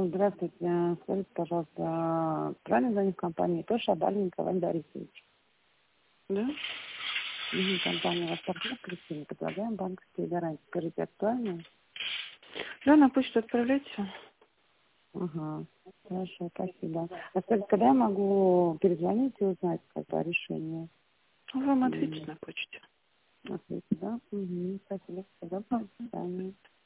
Здравствуйте. Скажите, пожалуйста, правильно звоню в компанию Тоша Абалин Николай Борисович? Да? Компания «Ваш партнер» Кристина. Предлагаем банковские гарантии. Скажите, актуально? Да, на почту отправляйте. Ага. Хорошо, спасибо. А скажите, когда я могу перезвонить и узнать о решении? Вам ответить на почте. Ответить, да? Спасибо. До свидания.